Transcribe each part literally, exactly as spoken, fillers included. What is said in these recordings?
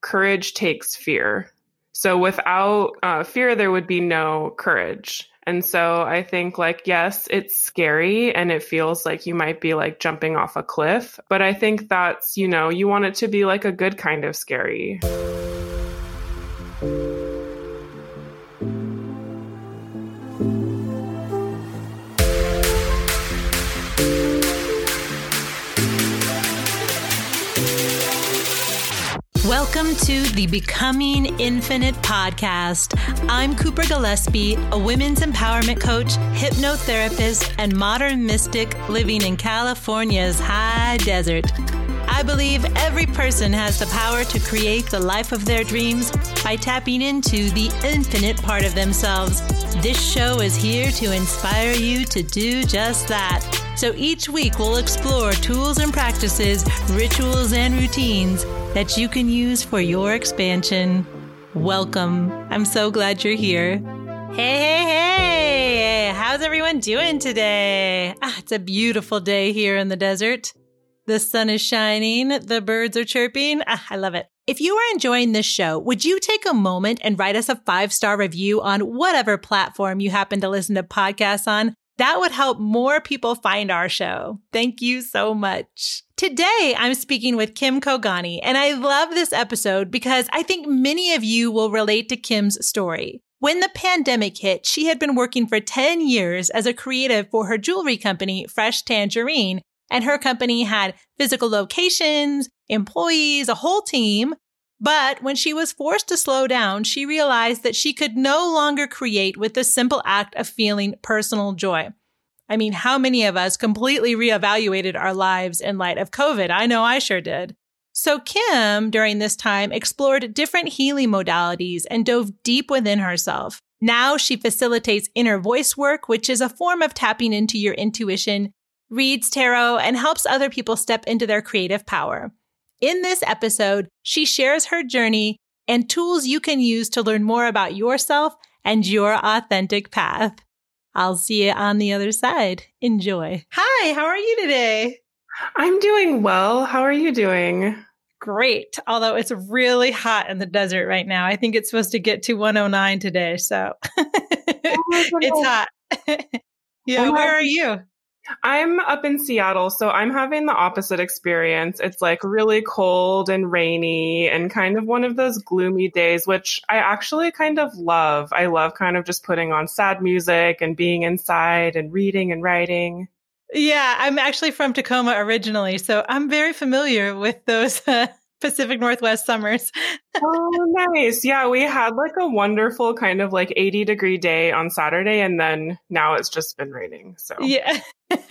courage takes fear. So without uh, fear, there would be no courage. And so I think like, yes, it's scary and it feels like you might be like jumping off a cliff. But I think that's, you know, you want it to be like a good kind of scary. Welcome to the Becoming Infinite podcast. I'm Cooper Gillespie, a women's empowerment coach, hypnotherapist, and modern mystic living in California's high desert. I believe every person has the power to create the life of their dreams by tapping into the infinite part of themselves. This show is here to inspire you to do just that. So each week we'll explore tools and practices, rituals and routines that you can use for your expansion. Welcome. I'm so glad you're here. Hey, hey, hey. How's everyone doing today? Ah, it's a beautiful day here in the desert. The sun is shining. The birds are chirping. Ah, I love it. If you are enjoying this show, would you take a moment and write us a five-star review on whatever platform you happen to listen to podcasts on? That would help more people find our show. Thank you so much. Today, I'm speaking with Kim Kogani, and I love this episode because I think many of you will relate to Kim's story. When the pandemic hit, she had been working for ten years as a creative for her jewelry company, Fresh Tangerine, and her company had physical locations, employees, a whole team. But when she was forced to slow down, she realized that she could no longer create with the simple act of feeling personal joy. I mean, how many of us completely reevaluated our lives in light of COVID? I know I sure did. So Kim, during this time, explored different healing modalities and dove deep within herself. Now she facilitates inner voice work, which is a form of tapping into your intuition, reads tarot, and helps other people step into their creative power. In this episode, she shares her journey and tools you can use to learn more about yourself and your authentic path. I'll see you on the other side. Enjoy. Hi, how are you today? I'm doing well. How are you doing? Great. Although it's really hot in the desert right now. I think it's supposed to get to one oh nine today, so it's hot. Yeah, oh where are you? I'm up in Seattle, so I'm having the opposite experience. It's like really cold and rainy and kind of one of those gloomy days, which I actually kind of love. I love kind of just putting on sad music and being inside and reading and writing. Yeah, I'm actually from Tacoma originally, so I'm very familiar with those uh, Pacific Northwest summers. Oh, nice. Yeah, we had like a wonderful kind of like eighty degree day on Saturday, and then now it's just been raining. So yeah.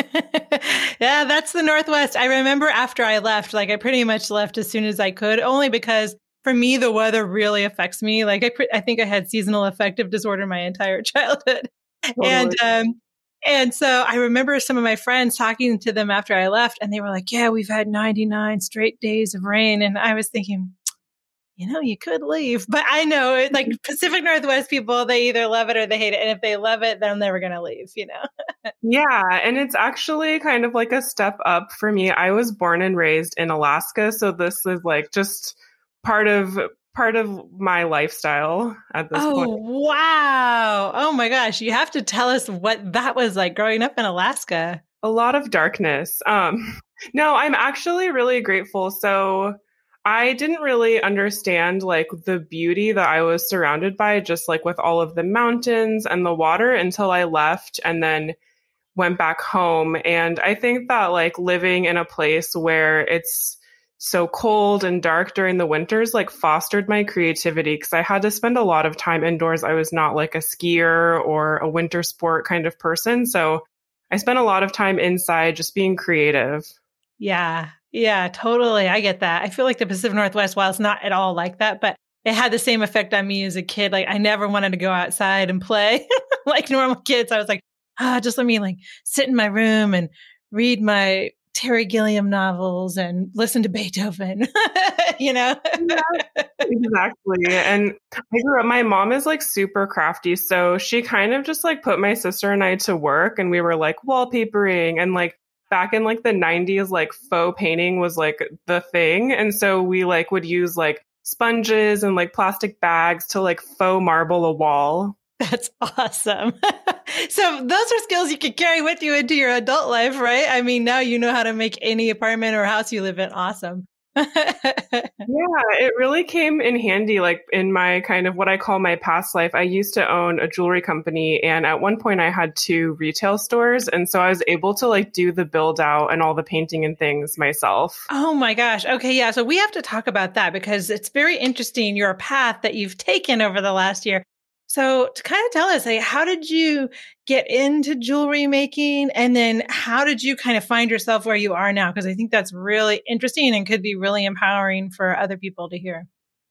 Yeah, that's the Northwest. I remember after I left, like I pretty much left as soon as I could, only because for me, the weather really affects me. Like I, pre- I think I had seasonal affective disorder my entire childhood. Totally. And, um, and so I remember some of my friends talking to them after I left, and they were like, yeah, we've had ninety-nine straight days of rain. And I was thinking, you know, you could leave. But I know like Pacific Northwest people, they either love it or they hate it. And if they love it, they're never going to leave, you know? Yeah. And it's actually kind of like a step up for me. I was born and raised in Alaska. So this is like just part of part of my lifestyle at this oh, point. Oh, wow. Oh my gosh. You have to tell us what that was like growing up in Alaska. A lot of darkness. Um, no, I'm actually really grateful. So I didn't really understand like the beauty that I was surrounded by, just like with all of the mountains and the water until I left and then went back home. And I think that like living in a place where it's so cold and dark during the winters like fostered my creativity because I had to spend a lot of time indoors. I was not like a skier or a winter sport kind of person. So I spent a lot of time inside just being creative. Yeah. Yeah, totally. I get that. I feel like the Pacific Northwest, while it's not at all like that, but it had the same effect on me as a kid. Like I never wanted to go outside and play like normal kids. I was like, ah, oh, just let me like sit in my room and read my Terry Gilliam novels and listen to Beethoven, you know? Yeah, exactly. And I grew up, my mom is like super crafty. So she kind of just like put my sister and I to work and we were like wallpapering and like back in like the nineties, like faux painting was like the thing. And so we like would use like sponges and like plastic bags to like faux marble a wall. That's awesome. So those are skills you could carry with you into your adult life, right? I mean, now you know how to make any apartment or house you live in awesome. Yeah, it really came in handy, like in my kind of what I call my past life. I used to own a jewelry company, and at one point I had two retail stores. And so I was able to like do the build out and all the painting and things myself. Oh my gosh. Okay. Yeah. So we have to talk about that because it's very interesting, your path that you've taken over the last year. So to kind of tell us, like, how did you get into jewelry making? And then how did you kind of find yourself where you are now? Because I think that's really interesting and could be really empowering for other people to hear.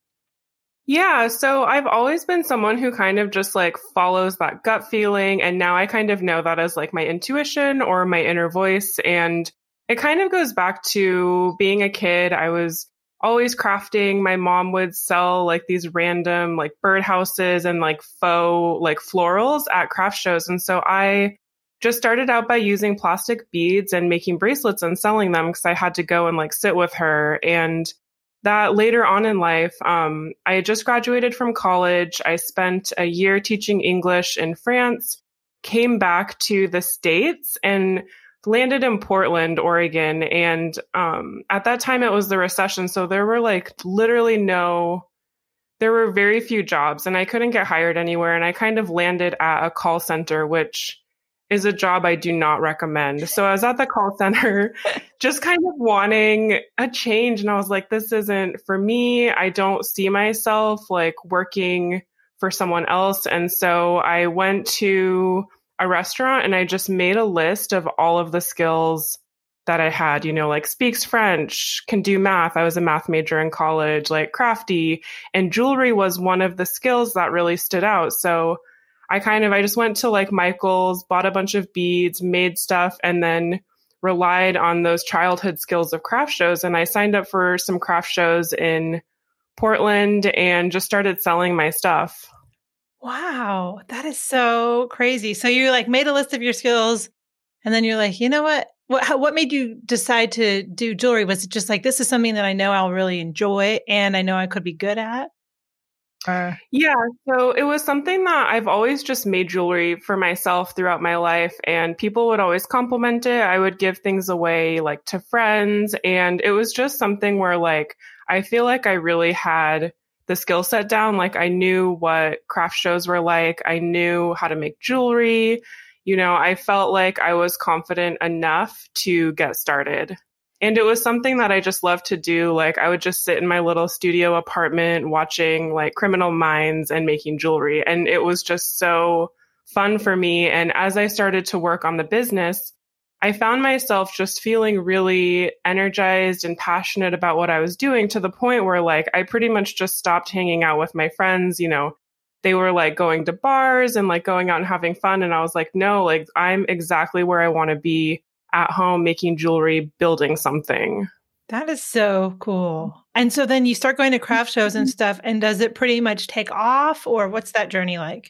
Yeah, so I've always been someone who kind of just like follows that gut feeling. And now I kind of know that as like my intuition or my inner voice. And it kind of goes back to being a kid. I was always crafting. My mom would sell like these random like birdhouses and like faux like florals at craft shows. And so I just started out by using plastic beads and making bracelets and selling them because I had to go and like sit with her. And that later on in life, um, I had just graduated from college. I spent a year teaching English in France, came back to the States and landed in Portland, Oregon. And um, at that time, it was the recession. So there were like literally no, there were very few jobs and I couldn't get hired anywhere. And I kind of landed at a call center, which is a job I do not recommend. So I was at the call center just kind of wanting a change. And I was like, this isn't for me. I don't see myself like working for someone else. And so I went to a restaurant and I just made a list of all of the skills that I had, you know, like speaks French, can do math. I was a math major in college, like crafty, and jewelry was one of the skills that really stood out. So I kind of, I just went to like Michael's, bought a bunch of beads, made stuff, and then relied on those childhood skills of craft shows. And I signed up for some craft shows in Portland and just started selling my stuff. Wow, that is so crazy. So you like made a list of your skills and then you're like, you know what? What, how, what made you decide to do jewelry? Was it just like, this is something that I know I'll really enjoy and I know I could be good at? Or... Yeah, so it was something that I've always just made jewelry for myself throughout my life, and people would always compliment it. I would give things away like to friends, and it was just something where like I feel like I really had the skill set down. Like I knew what craft shows were like. I knew how to make jewelry. You know, I felt like I was confident enough to get started. And it was something that I just loved to do. Like I would just sit in my little studio apartment watching like Criminal Minds and making jewelry. And it was just so fun for me. And as I started to work on the business, I found myself just feeling really energized and passionate about what I was doing, to the point where like I pretty much just stopped hanging out with my friends. You know, they were like going to bars and like going out and having fun. And I was like, no, like I'm exactly where I want to be, at home, making jewelry, building something. That is so cool. And so then you start going to craft shows and stuff. And does it pretty much take off, or what's that journey like?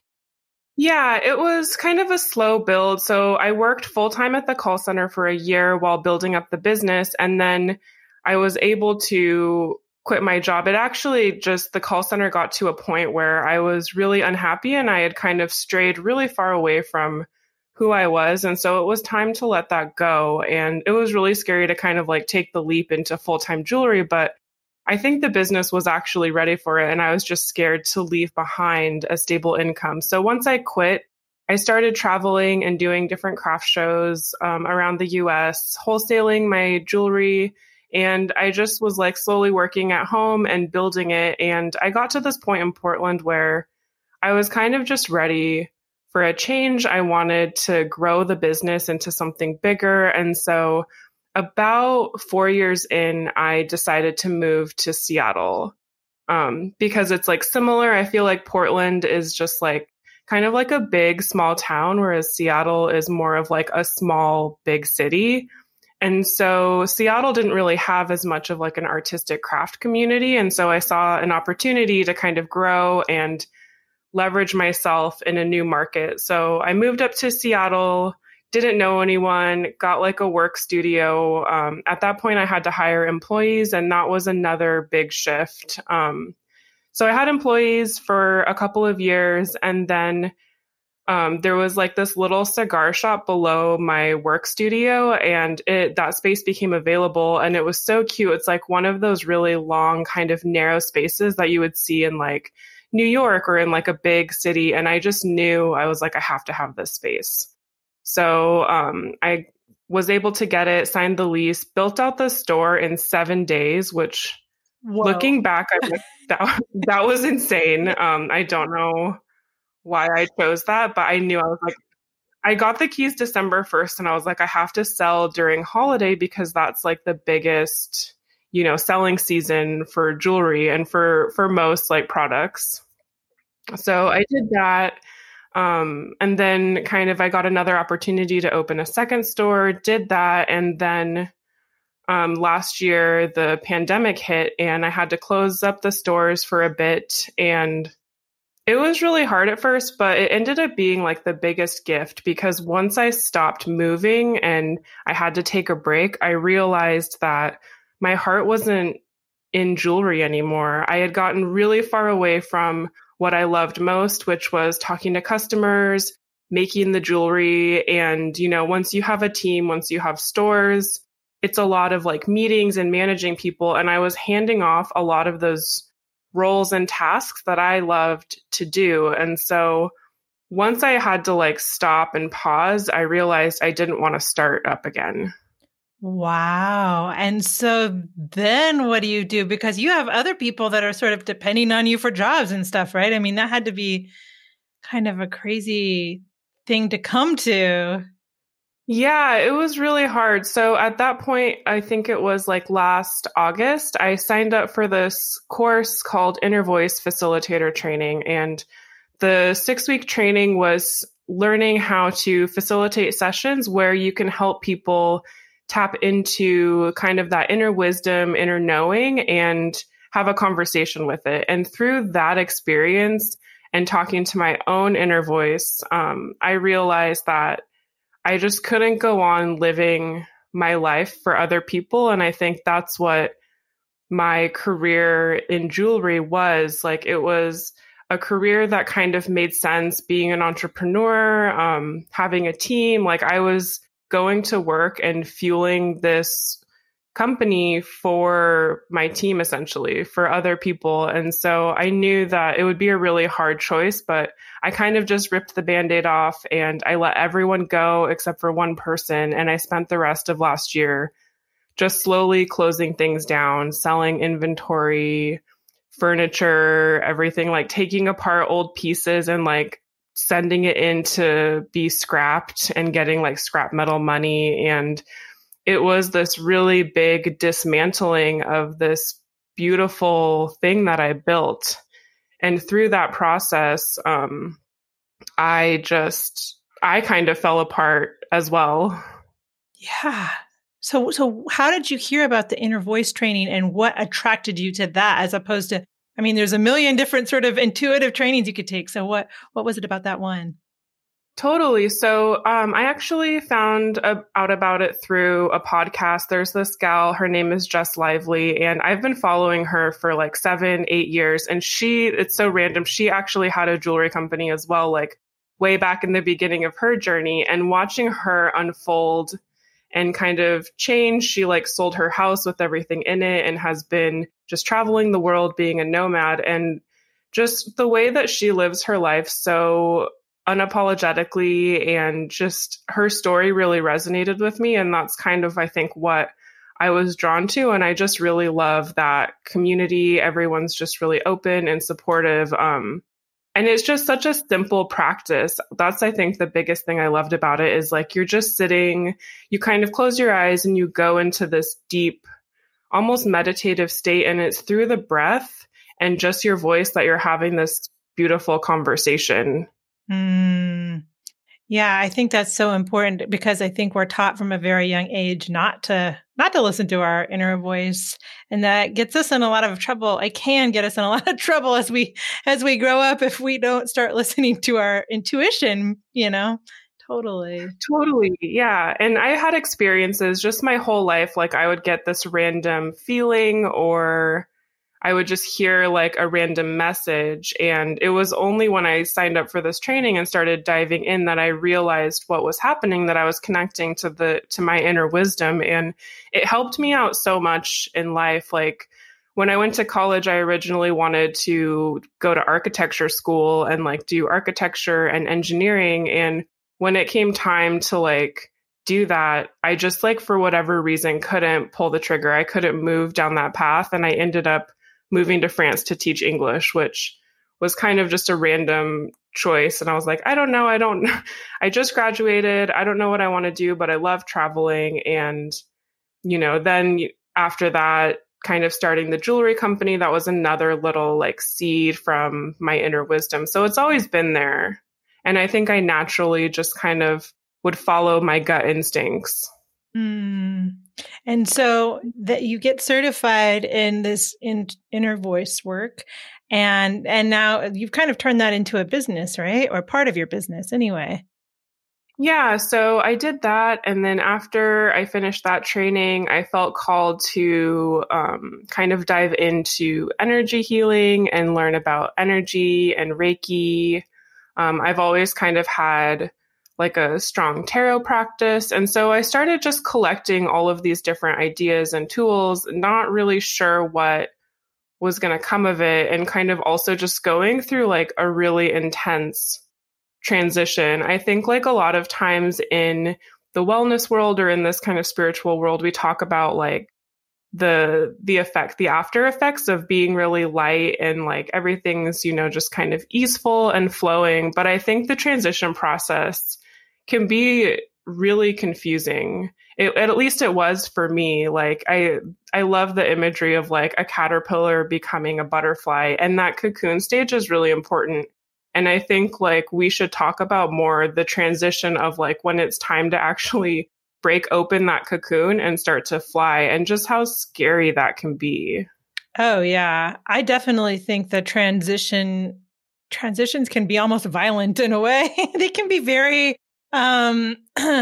Yeah, it was kind of a slow build. So I worked full time at the call center for a year while building up the business. And then I was able to quit my job. It actually just, the call center got to a point where I was really unhappy and I had kind of strayed really far away from who I was. And so it was time to let that go. And it was really scary to kind of like take the leap into full-time jewelry. But I think the business was actually ready for it. And I was just scared to leave behind a stable income. So once I quit, I started traveling and doing different craft shows um, around the U S, wholesaling my jewelry. And I just was like slowly working at home and building it. And I got to this point in Portland where I was kind of just ready for a change. I wanted to grow the business into something bigger. And so about four years in, I decided to move to Seattle um, because it's like similar. I feel like Portland is just like kind of like a big, small town, whereas Seattle is more of like a small, big city. And so Seattle didn't really have as much of like an artistic craft community. And so I saw an opportunity to kind of grow and leverage myself in a new market. So I moved up to Seattle, didn't know anyone, got like a work studio. Um, at that point, I had to hire employees, and that was another big shift. Um, so I had employees for a couple of years, and then um, there was like this little cigar shop below my work studio, and it that space became available, and it was so cute. It's like one of those really long, kind of narrow spaces that you would see in like New York or in like a big city. And I just knew, I was like, I have to have this space. So um, I was able to get it, signed the lease, built out the store in seven days, which Whoa. looking back, I'm like, that, that was insane. Um, I don't know why I chose that, but I knew I was like, I got the keys December first, and I was like, I have to sell during holiday because that's like the biggest, you know, selling season for jewelry and for, for most like products. So I did that. Um, and then kind of I got another opportunity to open a second store, did that. And then um, last year, the pandemic hit, and I had to close up the stores for a bit. And it was really hard at first, but it ended up being like the biggest gift, because once I stopped moving and I had to take a break, I realized that my heart wasn't in jewelry anymore. I had gotten really far away from what I loved most, which was talking to customers, making the jewelry. And, you know, once you have a team, once you have stores, it's a lot of like meetings and managing people. And I was handing off a lot of those roles and tasks that I loved to do. And so once I had to like stop and pause, I realized I didn't want to start up again. Wow. And so then what do you do? Because you have other people that are sort of depending on you for jobs and stuff, right? I mean, that had to be kind of a crazy thing to come to. Yeah, it was really hard. So at that point, I think it was like last August, I signed up for this course called Inner Voice Facilitator Training. And the six-week training was learning how to facilitate sessions where you can help people tap into kind of that inner wisdom, inner knowing, and have a conversation with it. And through that experience and talking to my own inner voice, um, I realized that I just couldn't go on living my life for other people. And I think that's what my career in jewelry was. Like, it was a career that kind of made sense, being an entrepreneur, um, having a team. Like, I was going to work and fueling this company for my team, essentially, for other people. And so I knew that it would be a really hard choice, but I kind of just ripped the Band-Aid off and I let everyone go except for one person. And I spent the rest of last year just slowly closing things down, selling inventory, furniture, everything, like taking apart old pieces and like sending it in to be scrapped and getting like scrap metal money. And it was this really big dismantling of this beautiful thing that I built. And through that process, um, I just, I kind of fell apart as well. Yeah. So, so how did you hear about the inner voice training, and what attracted you to that as opposed to, I mean, there's a million different sort of intuitive trainings you could take. So what, what was it about that one? Totally. So um, I actually found a, out about it through a podcast. There's this gal, her name is Jess Lively, and I've been following her for like seven, eight years. And she, it's so random, she actually had a jewelry company as well, like way back in the beginning of her journey. And watching her unfold and kind of change, she like sold her house with everything in it and has been just traveling the world, being a nomad. And just the way that she lives her life so unapologetically, and just her story really resonated with me. And that's kind of, I think, what I was drawn to. And I just really love that community. Everyone's just really open and supportive. Um, and it's just such a simple practice. That's, I think, the biggest thing I loved about it is like, you're just sitting, you kind of close your eyes and you go into this deep, almost meditative state. And it's through the breath and just your voice that you're having this beautiful conversation. Mm. Yeah, I think that's so important, because I think we're taught from a very young age not to not to listen to our inner voice, and that gets us in a lot of trouble. It can get us in a lot of trouble as we as we grow up if we don't start listening to our intuition, you know. Totally. Totally. Yeah. And I had experiences just my whole life. Like I would get this random feeling or I would just hear like a random message. And it was only when I signed up for this training and started diving in that I realized what was happening, that I was connecting to the, to my inner wisdom. And it helped me out so much in life. Like when I went to college, I originally wanted to go to architecture school and like do architecture and engineering. And when it came time to like do that, I just like, for whatever reason, couldn't pull the trigger. I couldn't move down that path. And I ended up moving to France to teach English, which was kind of just a random choice. And I was like, I don't know. I don't, I just graduated. I don't know what I want to do, but I love traveling. And, you know, then after that, kind of starting the jewelry company, that was another little like seed from my inner wisdom. So it's always been there. And I think I naturally just kind of would follow my gut instincts. Mm. And so that you get certified in this in, inner voice work, and and now you've kind of turned that into a business, right? Or part of your business anyway. Yeah, so I did that. And then after I finished that training, I felt called to um, kind of dive into energy healing and learn about energy and Reiki. Um, I've always kind of had like a strong tarot practice. And so I started just collecting all of these different ideas and tools, not really sure what was going to come of it, and kind of also just going through like a really intense transition. I think like a lot of times in the wellness world or in this kind of spiritual world, we talk about like the the effect, the after effects of being really light and like everything's, you know, just kind of easeful and flowing. But I think the transition process can be really confusing. It, at least it was for me. Like I, I love the imagery of like a caterpillar becoming a butterfly, and that cocoon stage is really important. And I think like we should talk about more the transition of like when it's time to actually break open that cocoon and start to fly, and just how scary that can be. Oh yeah. I definitely think the transition transitions can be almost violent in a way. They can be very um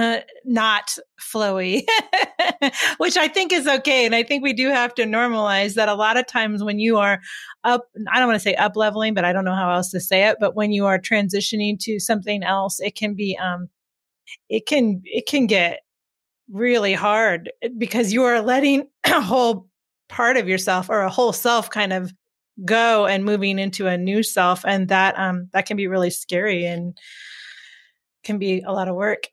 not flowy, which I think is okay. And I think we do have to normalize that a lot of times when you are up, I don't want to say up leveling, but I don't know how else to say it, but when you are transitioning to something else, it can be um it can it can get really hard because you are letting a whole part of yourself or a whole self kind of go and moving into a new self. And that um that can be really scary and can be a lot of work.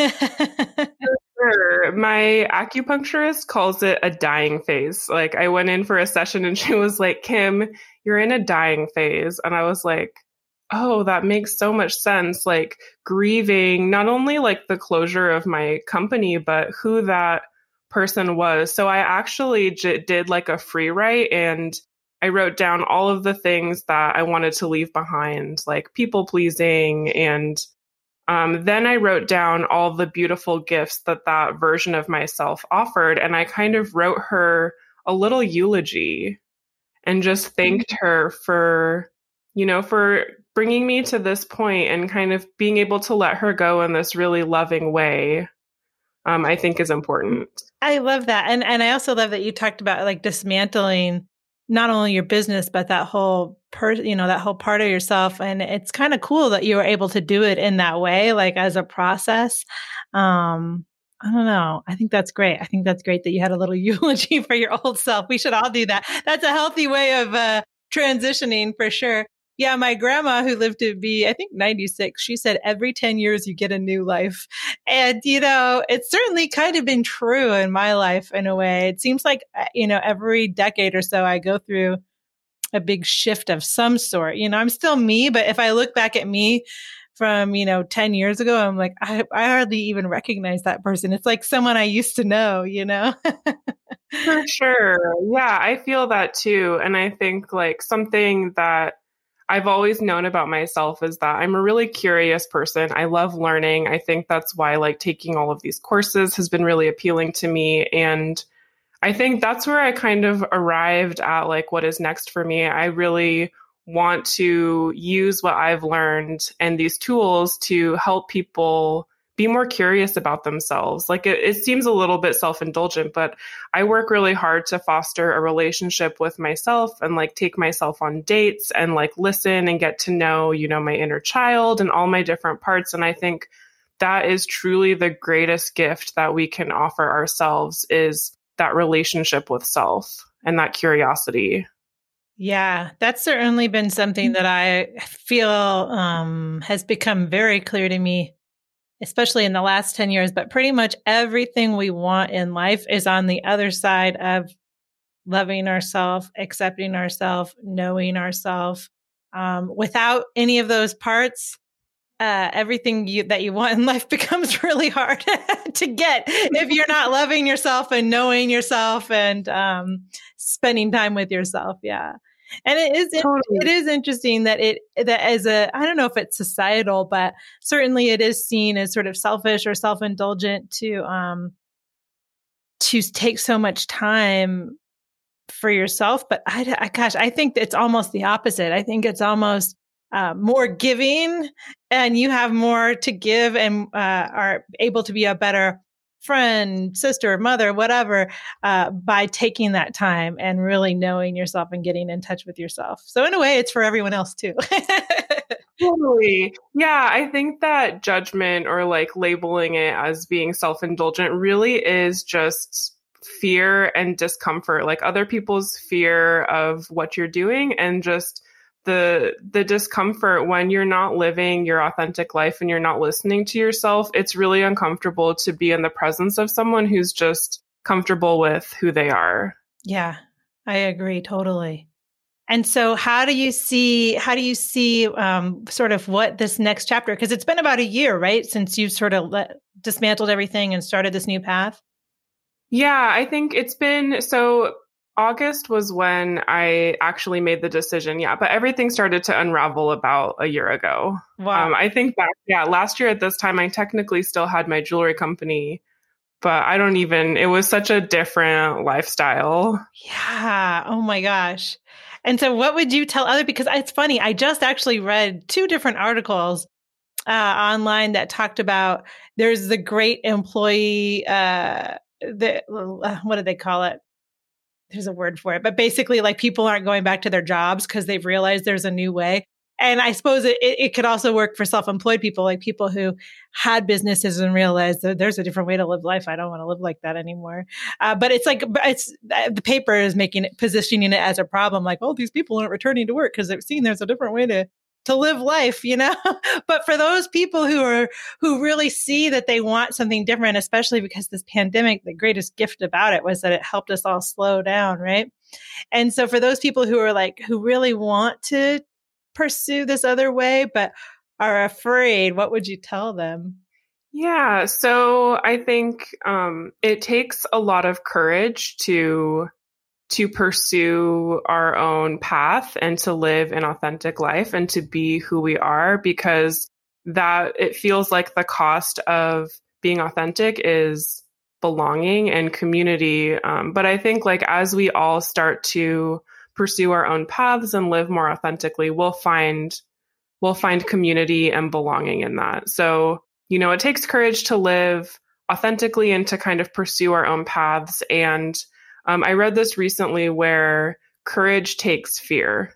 Sure. My acupuncturist calls it a dying phase. Like I went in for a session and she was like, Kim, you're in a dying phase. And I was like, oh, that makes so much sense. Like grieving, not only like the closure of my company, but who that person was. So I actually j- did like a free write, and I wrote down all of the things that I wanted to leave behind, like people pleasing. And um, then I wrote down all the beautiful gifts that that version of myself offered. And I kind of wrote her a little eulogy and just thanked her for, you know, for bringing me to this point and kind of being able to let her go in this really loving way. Um, I think is important. I love that. And and I also love that you talked about like dismantling not only your business, but that whole per, you know, that whole part of yourself. And it's kind of cool that you were able to do it in that way, like as a process. Um, I don't know. I think that's great. I think that's great that you had a little eulogy for your old self. We should all do that. That's a healthy way of uh, transitioning for sure. Yeah, my grandma, who lived to be, I think, ninety-six, she said every ten years you get a new life. And, you know, it's certainly kind of been true in my life in a way. It seems like, you know, every decade or so I go through a big shift of some sort. You know, I'm still me, but if I look back at me from, you know, ten years ago, I'm like, I, I hardly even recognize that person. It's like someone I used to know, you know? For sure. Yeah, I feel that too. And I think like something that I've always known about myself is that I'm a really curious person. I love learning. I think that's why like taking all of these courses has been really appealing to me. And I think that's where I kind of arrived at like what is next for me. I really want to use what I've learned and these tools to help people be more curious about themselves. Like it, it seems a little bit self-indulgent, but I work really hard to foster a relationship with myself and like take myself on dates and like listen and get to know, you know, my inner child and all my different parts. And I think that is truly the greatest gift that we can offer ourselves, is that relationship with self and that curiosity. Yeah, that's certainly been something that I feel um, has become very clear to me, especially in the last ten years. But pretty much everything we want in life is on the other side of loving ourselves, accepting ourselves, knowing ourselves. Um, without any of those parts, uh, everything you, that you want in life becomes really hard to get if you're not loving yourself and knowing yourself and um, spending time with yourself. Yeah. And it is, totally. it is interesting that it, that as a, I don't know if it's societal, but certainly it is seen as sort of selfish or self-indulgent to, um, to take so much time for yourself. But I, I gosh, I think it's almost the opposite. I think it's almost uh, more giving, and you have more to give and uh, are able to be a better friend, sister, mother, whatever, uh, by taking that time and really knowing yourself and getting in touch with yourself. So in a way, it's for everyone else too. Totally. Yeah, I think that judgment or like labeling it as being self-indulgent really is just fear and discomfort, like other people's fear of what you're doing and just the the discomfort when you're not living your authentic life and you're not listening to yourself. It's really uncomfortable to be in the presence of someone who's just comfortable with who they are. Yeah, I agree totally. And so how do you see, how do you see um, sort of what this next chapter, because it's been about a year, right, since you've sort of let, dismantled everything and started this new path? Yeah, I think it's been, so August was when I actually made the decision. Yeah, but everything started to unravel about a year ago. Wow. Um, I think back, yeah, last year at this time, I technically still had my jewelry company, but I don't even, it was such a different lifestyle. Yeah. Oh my gosh. And so what would you tell other, because it's funny, I just actually read two different articles uh, online that talked about there's the great employee, uh, the, uh, what do they call it? There's a word for it, but basically like people aren't going back to their jobs because they've realized there's a new way. And I suppose it, it could also work for self-employed people, like people who had businesses and realized that there's a different way to live life. I don't want to live like that anymore. Uh, but it's like, it's the paper is making it, positioning it as a problem. Like, oh, these people aren't returning to work because they've seen there's a different way to to live life, you know. But for those people who are who really see that they want something different, especially because this pandemic, the greatest gift about it was that it helped us all slow down, right? And so for those people who are like who really want to pursue this other way but are afraid, what would you tell them? Yeah, so I think um, it takes a lot of courage to to pursue our own path and to live an authentic life and to be who we are, because that it feels like the cost of being authentic is belonging and community. Um, but I think like as we all start to pursue our own paths and live more authentically, we'll find we'll find community and belonging in that. So, you know, it takes courage to live authentically and to kind of pursue our own paths. And Um, I read this recently where courage takes fear.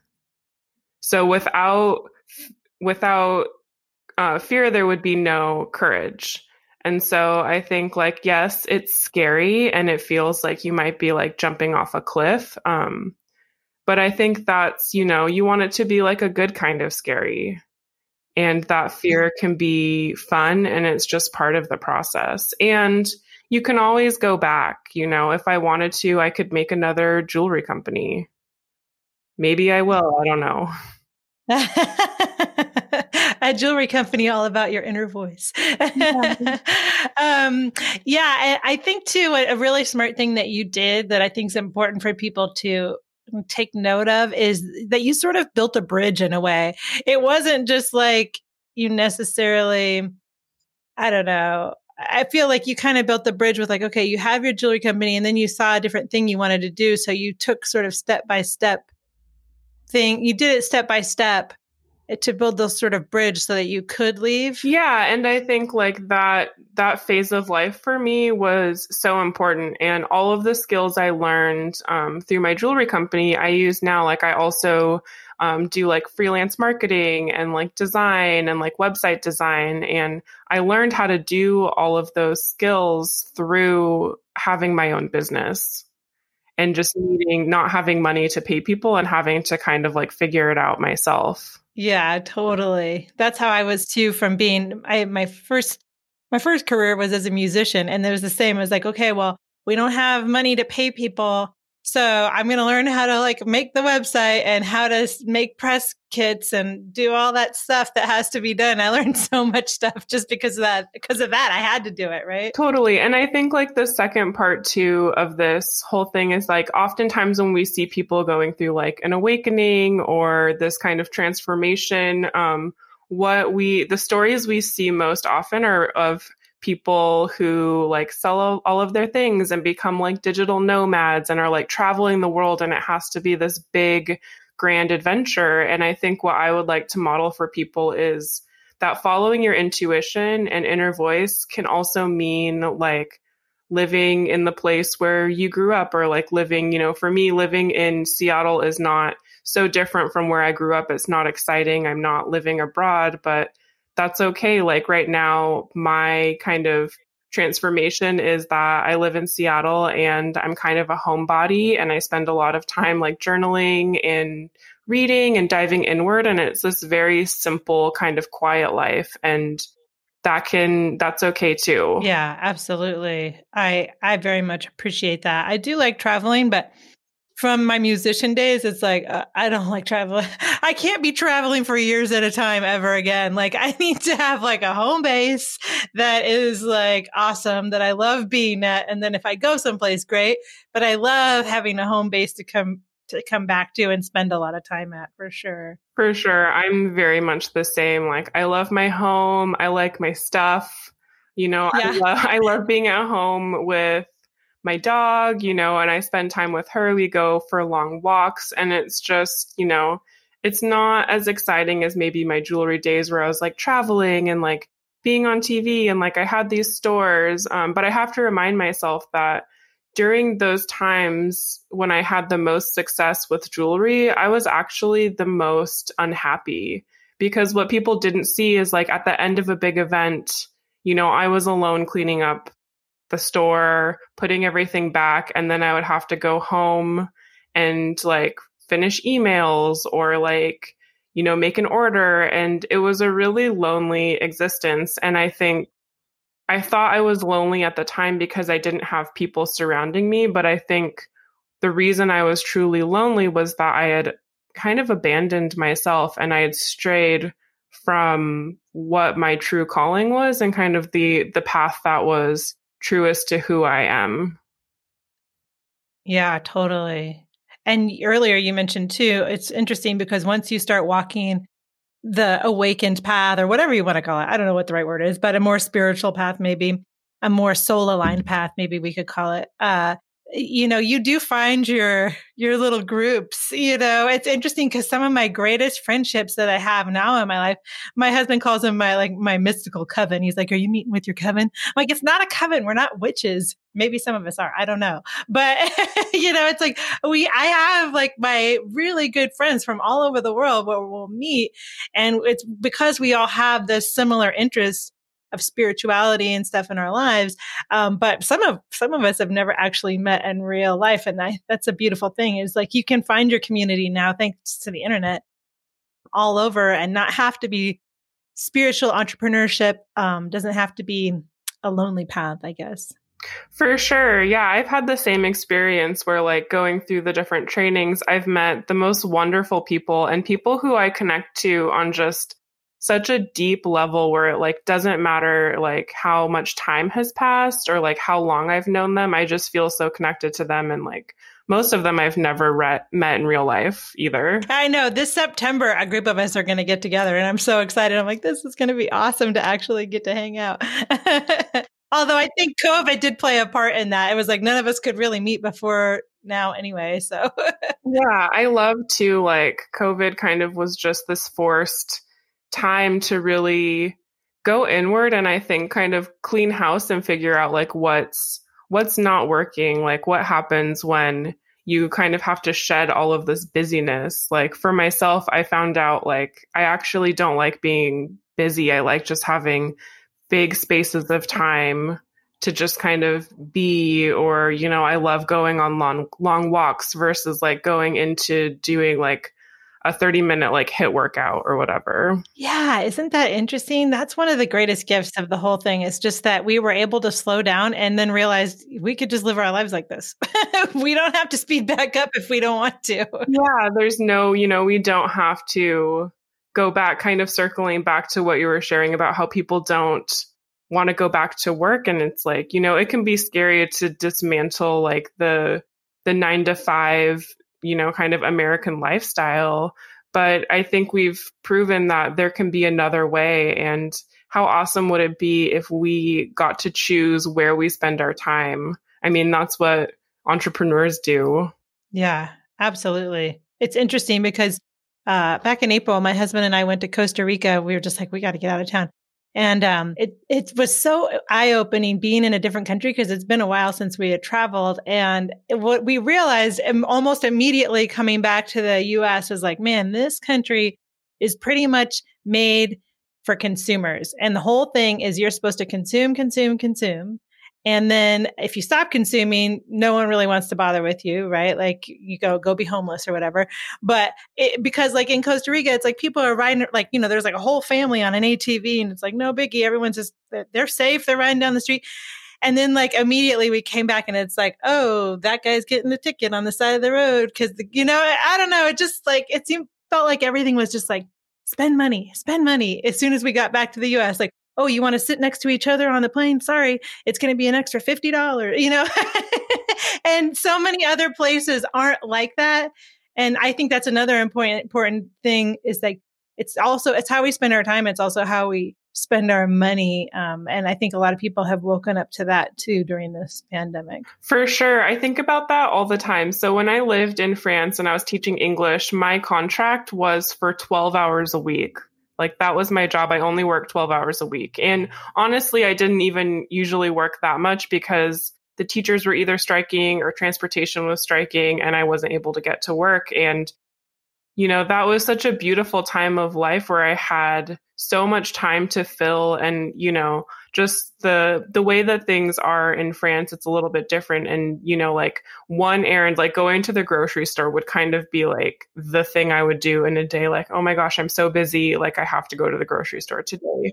So without without uh, fear, there would be no courage. And so I think like, yes, it's scary and it feels like you might be like jumping off a cliff. Um, but I think that's, you know, you want it to be like a good kind of scary. And that fear can be fun and it's just part of the process. And you can always go back. You know, if I wanted to, I could make another jewelry company. Maybe I will. I don't know. A jewelry company all about your inner voice. Yeah, um, yeah I, I think too, a, a really smart thing that you did that I think is important for people to take note of is that you sort of built a bridge in a way. It wasn't just like you necessarily, I don't know, I feel like you kind of built the bridge with like, okay, you have your jewelry company and then you saw a different thing you wanted to do. So you took sort of step by step thing. You did it step by step to build those sort of bridge so that you could leave. Yeah. And I think like that, that phase of life for me was so important. And all of the skills I learned um, through my jewelry company, I use now. Like I also um, do like freelance marketing and like design and like website design. And I learned how to do all of those skills through having my own business and just needing, not having money to pay people and having to kind of like figure it out myself. Yeah, totally. That's how I was too from being, I, my first, my first career was as a musician, and it was the same. It was like, okay, well, we don't have money to pay people. So I'm going to learn how to like make the website and how to make press kits and do all that stuff that has to be done. I learned so much stuff just because of that, because of that, I had to do it. Right. Totally. And I think like the second part too of this whole thing is like oftentimes when we see people going through like an awakening or this kind of transformation, um, what we, the stories we see most often are of people who like sell all of their things and become like digital nomads and are like traveling the world, and it has to be this big, grand adventure. And I think what I would like to model for people is that following your intuition and inner voice can also mean like living in the place where you grew up, or like living, you know, for me, living in Seattle is not so different from where I grew up. It's not exciting. I'm not living abroad, but that's okay. Like right now, my kind of transformation is that I live in Seattle and I'm kind of a homebody, and I spend a lot of time like journaling and reading and diving inward. And it's this very simple kind of quiet life. And that can, that's okay too. Yeah, absolutely. I, I very much appreciate that. I do like traveling, but from my musician days, it's like, uh, I don't like traveling. I can't be traveling for years at a time ever again. Like I need to have like a home base that is like awesome, that I love being at. And then if I go someplace, great. But I love having a home base to come to come back to and spend a lot of time at, for sure. For sure. I'm very much the same. Like I love my home. I like my stuff. You know, yeah. I, love, I love being at home with my dog, you know, and I spend time with her. We go for long walks, and it's just, you know, it's not as exciting as maybe my jewelry days where I was like traveling and like being on T V and like I had these stores. Um, but I have to remind myself that during those times when I had the most success with jewelry, I was actually the most unhappy, because what people didn't see is like at the end of a big event, you know, I was alone cleaning up the store, putting everything back, and then I would have to go home and like finish emails or like, you know, make an order. And it was a really lonely existence. And I think I thought I was lonely at the time because I didn't have people surrounding me. But I think the reason I was truly lonely was that I had kind of abandoned myself and I had strayed from what my true calling was and kind of the the path that was truest to who I am. Yeah, totally. And earlier you mentioned too, it's interesting because once you start walking the awakened path, or whatever you want to call it, I don't know what the right word is, but a more spiritual path, maybe a more soul aligned path, maybe we could call it. Uh, you know, you do find your, your little groups. You know, it's interesting because some of my greatest friendships that I have now in my life, my husband calls them my, like my mystical coven. He's like, are you meeting with your coven? I'm like, it's not a coven. We're not witches. Maybe some of us are. I don't know. But, you know, it's like we, I have like my really good friends from all over the world where we'll meet. And it's because we all have this similar interest of spirituality and stuff in our lives. Um, but some of, some of us have never actually met in real life. And I, that's a beautiful thing, is like, you can find your community now, thanks to the internet, all over, and not have to be spiritual entrepreneurship. Um, doesn't have to be a lonely path, I guess. For sure. Yeah. I've had the same experience where like going through the different trainings, I've met the most wonderful people and people who I connect to on just such a deep level where it like doesn't matter like how much time has passed or like how long I've known them. I just feel so connected to them. And like most of them I've never re- met in real life either. I know this September, a group of us are going to get together and I'm so excited. I'm like, this is going to be awesome to actually get to hang out. Although I think COVID did play a part in that. It was like none of us could really meet before now anyway. So yeah, I love to like COVID kind of was just this forced time to really go inward and I think kind of clean house and figure out like what's what's not working, like what happens when you kind of have to shed all of this busyness. Like for myself, I found out like I actually don't like being busy. I like just having big spaces of time to just kind of be, or, you know, I love going on long, long walks versus like going into doing like a thirty minute like HIIT workout or whatever. Yeah. Isn't that interesting? That's one of the greatest gifts of the whole thing. It's just that we were able to slow down and then realize we could just live our lives like this. We don't have to speed back up if we don't want to. Yeah. There's no, you know, we don't have to go back, kind of circling back to what you were sharing about how people don't want to go back to work. And it's like, you know, it can be scary to dismantle like the, the nine to five, you know, kind of American lifestyle. But I think we've proven that there can be another way. And how awesome would it be if we got to choose where we spend our time? I mean, that's what entrepreneurs do. Yeah, absolutely. It's interesting because uh, back in April, my husband and I went to Costa Rica. We were just like, we got to get out of town. And um, it it was so eye-opening being in a different country because it's been a while since we had traveled. And what we realized almost immediately coming back to the U S was like, man, this country is pretty much made for consumers. And the whole thing is you're supposed to consume, consume, consume. And then if you stop consuming, no one really wants to bother with you, right? Like you go, go be homeless or whatever. But it, because like in Costa Rica, it's like people are riding, like, you know, there's like a whole family on an A T V and it's like, no biggie. Everyone's just, they're safe. They're riding down the street. And then like immediately we came back and it's like, oh, that guy's getting the ticket on the side of the road. Cause the, you know, I don't know. It just like, it seemed, felt like everything was just like, spend money, spend money. As soon as we got back to the U S, like, oh, you want to sit next to each other on the plane? Sorry, it's going to be an extra fifty dollars, you know? And so many other places aren't like that. And I think that's another important, important thing is like, it's also, it's how we spend our time. It's also how we spend our money. Um, and I think a lot of people have woken up to that too during this pandemic. For sure. I think about that all the time. So when I lived in France and I was teaching English, my contract was for twelve hours a week. Like that was my job. I only worked twelve hours a week. And honestly, I didn't even usually work that much because the teachers were either striking or transportation was striking and I wasn't able to get to work. And, you know, that was such a beautiful time of life where I had so much time to fill. And, you know, just the, the way that things are in France, it's a little bit different. And, you know, like one errand, like going to the grocery store would kind of be like the thing I would do in a day. Like, oh my gosh, I'm so busy. Like I have to go to the grocery store today.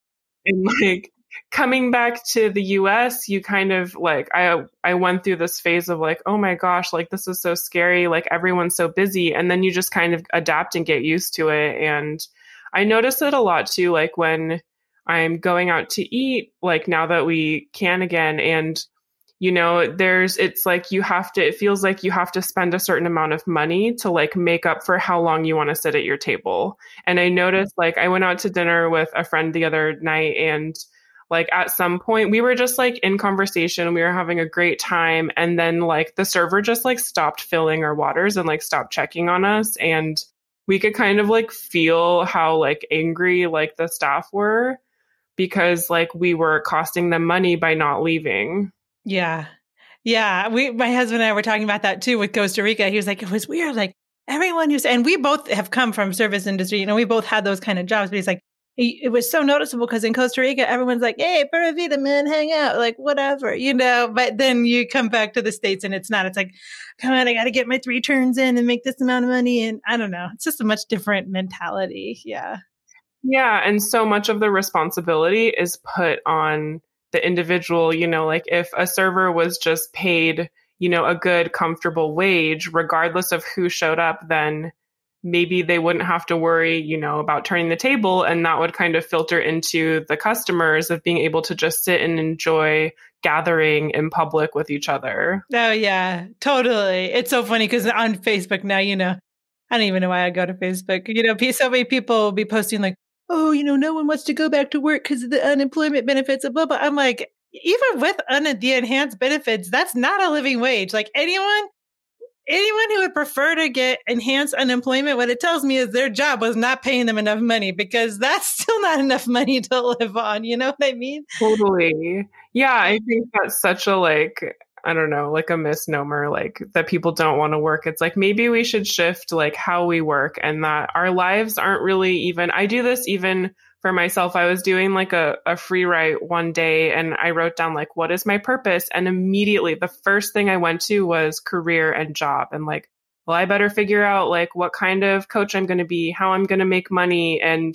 And like coming back to the U S, you kind of like, I, I went through this phase of like, oh my gosh, like this is so scary. Like everyone's so busy. And then you just kind of adapt and get used to it. And I notice it a lot too, like when I'm going out to eat, like now that we can again. And, you know, there's, it's like you have to, it feels like you have to spend a certain amount of money to like make up for how long you want to sit at your table. And I noticed like I went out to dinner with a friend the other night and like at some point we were just like in conversation, we were having a great time. And then like the server just like stopped filling our waters and like stopped checking on us. And we could kind of like feel how like angry like the staff were because like we were costing them money by not leaving. Yeah. Yeah. We, my husband and I were talking about that too with Costa Rica. He was like, it was weird. Like everyone who's, and we both have come from service industry, you know, we both had those kind of jobs, but he's like, it was so noticeable because in Costa Rica, everyone's like, hey, Pura Vida, man, hang out, like whatever, you know, but then you come back to the States and it's not, it's like, come on, I got to get my three turns in and make this amount of money. And I don't know, it's just a much different mentality. Yeah. Yeah. And so much of the responsibility is put on the individual, you know, like if a server was just paid, you know, a good, comfortable wage, regardless of who showed up, then maybe they wouldn't have to worry, you know, about turning the table. And that would kind of filter into the customers of being able to just sit and enjoy gathering in public with each other. Oh, yeah, totally. It's so funny because on Facebook now, you know, I don't even know why I go to Facebook. You know, so many people will be posting like, oh, you know, no one wants to go back to work because of the unemployment benefits and blah, blah. I'm like, even with un- the enhanced benefits, that's not a living wage. Like anyone anyone who would prefer to get enhanced unemployment, what it tells me is their job was not paying them enough money, because that's still not enough money to live on. You know what I mean? Totally. Yeah, I think that's such a like, I don't know, like a misnomer, like that people don't want to work. It's like, maybe we should shift like how we work, and that our lives aren't really even, I do this even for myself. I was doing like a, a free write one day, and I wrote down like, what is my purpose? And immediately the first thing I went to was career and job, and like, well, I better figure out like what kind of coach I'm going to be, how I'm going to make money. And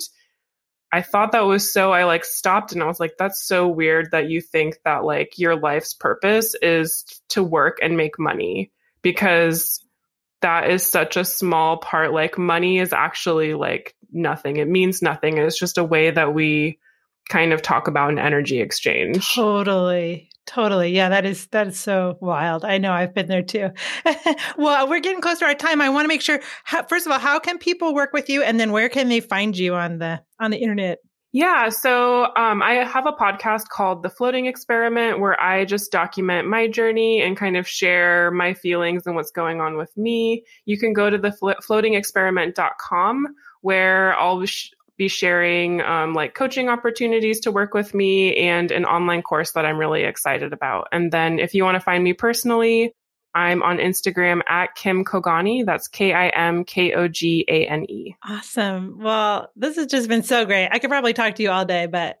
I thought that was so, I like stopped and I was like, that's so weird that you think that like your life's purpose is to work and make money, because that is such a small part. Like money is actually like nothing. It means nothing. It's just a way that we kind of talk about an energy exchange. Totally. Totally. Yeah, that is, that is so wild. I know, I've been there too. Well, we're getting close to our time. I want to make sure, how, first of all, how can people work with you? And then where can they find you on the, on the internet? Yeah. So um, I have a podcast called The Floating Experiment, where I just document my journey and kind of share my feelings and what's going on with me. You can go to the floating experiment dot com, where I'll sh- be sharing um, like coaching opportunities to work with me and an online course that I'm really excited about. And then if you want to find me personally, I'm on Instagram at Kim Kogani. That's K I M K O G A N E. Awesome. Well, this has just been so great. I could probably talk to you all day, but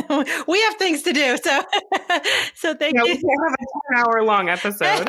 we have things to do. So, so thank yeah, you. We can't have a ten hour long episode.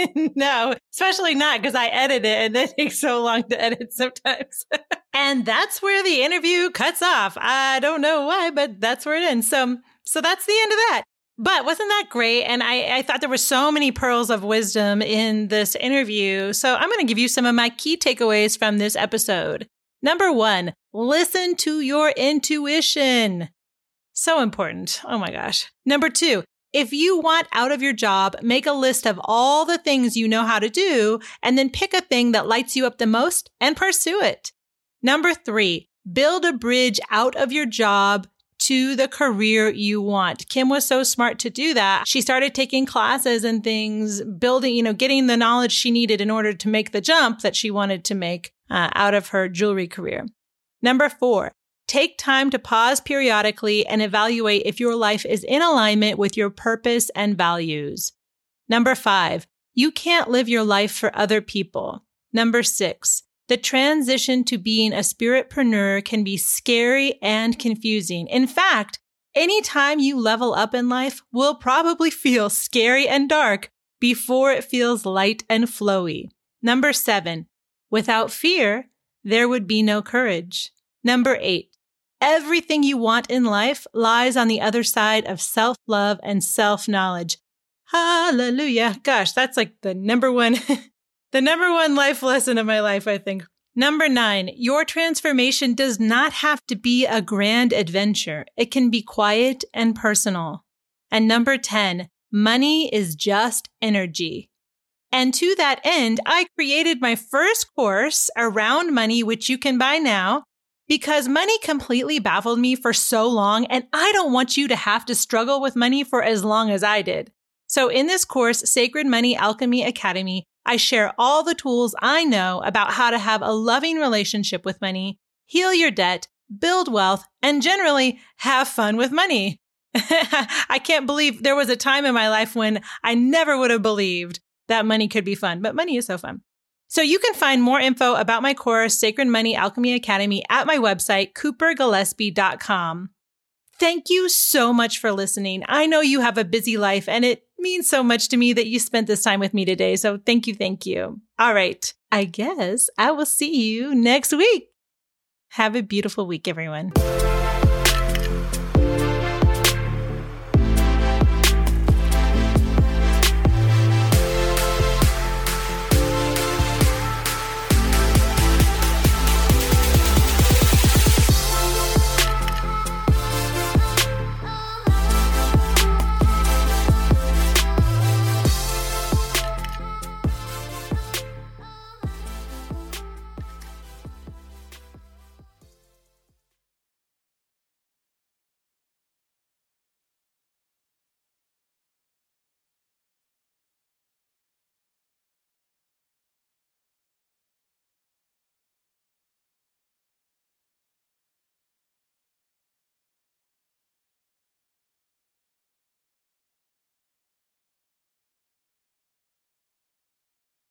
No, especially not because I edit it and it takes so long to edit sometimes. And that's where the interview cuts off. I don't know why, but that's where it ends. So, so that's the end of that. But wasn't that great? And I, I thought there were so many pearls of wisdom in this interview. So I'm going to give you some of my key takeaways from this episode. Number one, listen to your intuition. So important. Oh my gosh. Number two, if you want out of your job, make a list of all the things you know how to do, and then pick a thing that lights you up the most and pursue it. Number three, build a bridge out of your job to the career you want. Kim was so smart to do that. She started taking classes and things, building, you know, getting the knowledge she needed in order to make the jump that she wanted to make uh, out of her jewelry career. Number four, take time to pause periodically and evaluate if your life is in alignment with your purpose and values. Number five, you can't live your life for other people. Number six, the transition to being a spiritpreneur can be scary and confusing. In fact, anytime you level up in life will probably feel scary and dark before it feels light and flowy. Number seven, without fear, there would be no courage. Number eight, everything you want in life lies on the other side of self-love and self-knowledge. Hallelujah. Gosh, that's like the number one The number one life lesson of my life, I think. Number nine, your transformation does not have to be a grand adventure. It can be quiet and personal. And number ten, money is just energy. And to that end, I created my first course around money, which you can buy now, because money completely baffled me for so long, and I don't want you to have to struggle with money for as long as I did. So in this course, Sacred Money Alchemy Academy, I share all the tools I know about how to have a loving relationship with money, heal your debt, build wealth, and generally have fun with money. I can't believe there was a time in my life when I never would have believed that money could be fun, but money is so fun. So you can find more info about my course, Sacred Money Alchemy Academy, at my website, cooper gillespie dot com. Thank you so much for listening. I know you have a busy life, and it means so much to me that you spent this time with me today. So thank you, thank you. All right. I guess I will see you next week. Have a beautiful week, everyone.